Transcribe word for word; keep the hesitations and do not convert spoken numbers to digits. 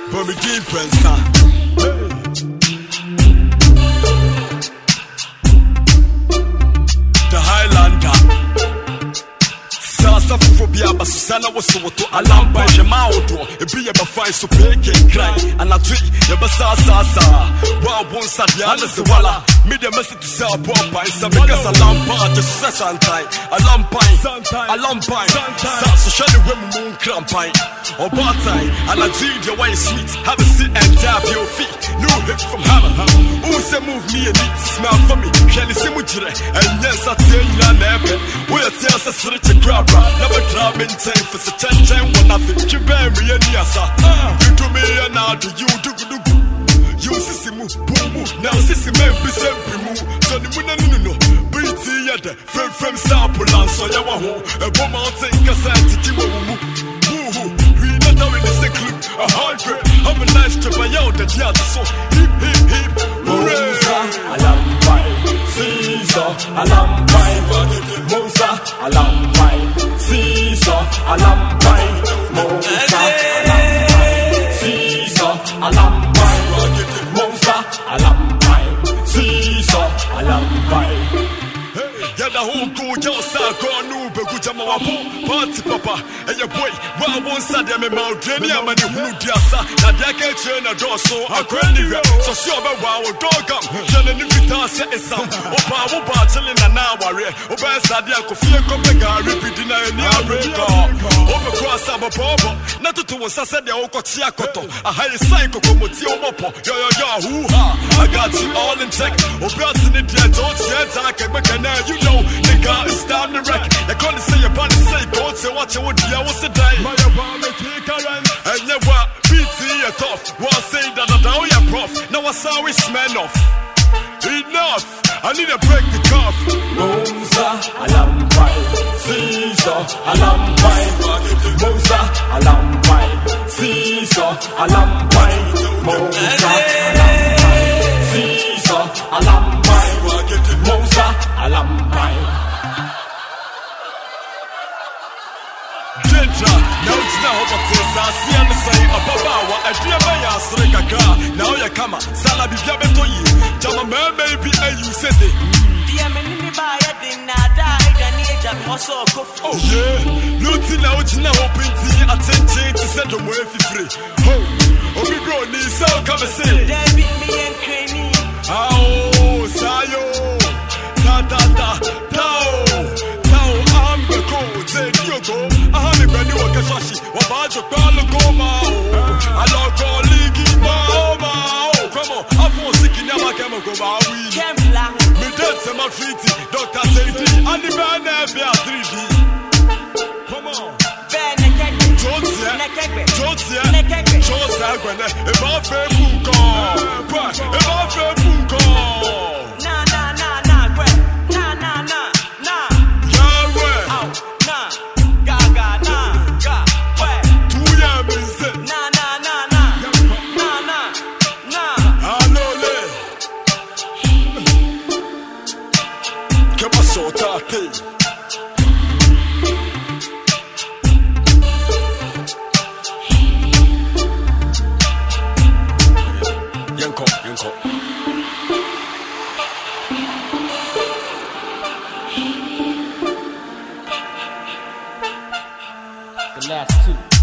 But me deep and son. The Highlander. Sasa phobia basusana wosowoto alamba jemauto ebi ye bafai so peke cry anatwi ye basa sasa wa wonsa dia na se wala media message to sell bomba isa because alampa just santai alampa alampa sa so shade we moon crampai obatai anatwi dia why sweet have a seat and tap your feet new hit from hammer who say move me and it smell for me shall see mu jire and yes at say you na ebe we tell us rich crab never drop in time for such a time when nothing you bear me any asa you do me and now do you do do you see move boom boom now see me be sempre move so the moon no no pretty yet from from sample and so ya wa ho a bomb mountain cassette ti wo mu woo we not doing the secret a hundred have a nice trip I out the theater so hip hip hip hooray alarm fire Caesar alarm fire Musa alarm fire Caesar alarm fire Musa alarm fire Caesar alarm fire Musa alarm fire Caesar alarm fire yeah the whole go just go no be go jama wa party papa and your boy wa won sa dem me mau dreni amani hunu diasa na dia ka che na do so akwani we so so be wa wo dogam jana ni vita se esam o pa wo ba chile na na ware o ba sa dia ko fie ko be ga repeat na ni abeka o be cross aba bobo na tutu wo sa se dia wo ko tia koto a high sign ko ko moti o mopo yo yo yo hu ha I got you all in tech o bra ni dia don't yet I can be na you know nigga it's down the wreck they call it say about the say go to watch what dia was the day my about me current and you what beat you tough what say that that you prof now I saw we smell off enough I need to break the cuff Musa alarm fire Caesar alarm fire Musa alarm fire Caesar alarm fire Musa alarm fire Caesar alarm fire Musa alarm fire Gentra now it's now but this I see and say ababawa a dear by asreka now ya kama sala bibia beto yi jama me maybe a you said it dear me ni ba ya din na die da ni eja mo so ko oh yeah luti na ojina hoping ti attention to send them way free ho obi bro ni so come say they beat me and cranny oh sayo da da da tao tao am the go say you go aha me brand new okashi wa ba jo kwalo go ma I love go ligi ma ma come on I for sick in my camera go ba we me dead say my treaty doctor say D and the man be a three D come on Josia Josia Josia gwene e ba fe bunko pa e ba fe bunko na na na na gwe na na na na yeah out na ga ga na ga we tu ya me say na na na na na na na alole que passou tá te Yanko, Yanko. The last two.